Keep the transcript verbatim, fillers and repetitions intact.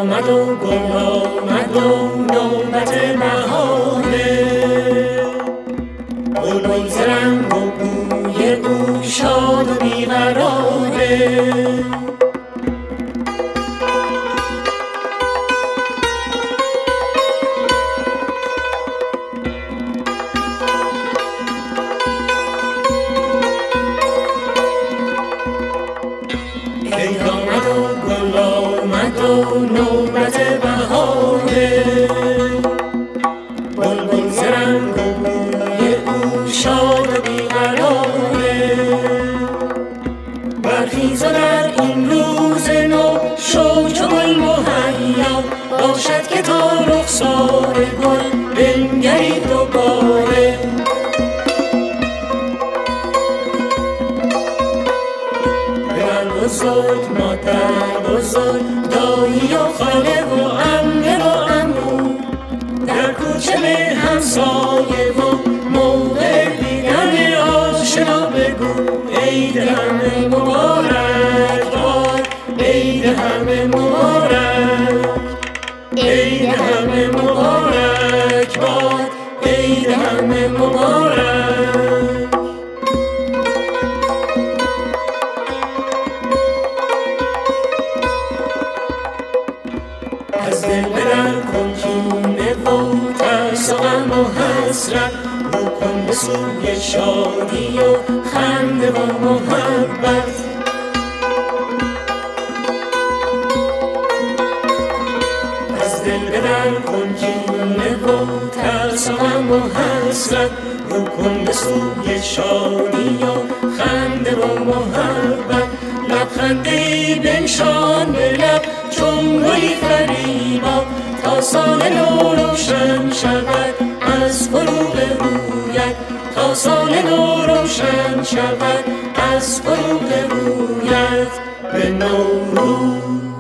آمد و گل آمد و نوبت بهاره، بلبل ز رنگ و بوی او شاد و بیقراره. ای آمد و گل آمد و نوبت بهاره، بلبل ز رنگ و بوی او شاد و بیقراره. برخیز و در این روز نو شو چو گل مهیا، باشد که تا رخسار گل بنگری دوباره. بزرگ مادر بزرگ، دایی و خاله و عمه و عمو، در کوچه به همسایه و موقع دیدن آشنا بگو عید همه مبارک باد، عید همه مبارک، عید همه مبارک باد، عید همه مبارک. از دل بدر کن کینه و ترس و غم و حسرت، رو کن به سوی شادی و خنده و محبت. از دل بدر کن کینه و ترس و غم و حسرت، رو کن به سوی شادی و خنده و محبت. لبخندی بنشان به لب چون گلی فریبا، تا سال نو روشن شود از فروغ رویت، تا سال نو روشن شود از فروغ رویت. به نوروز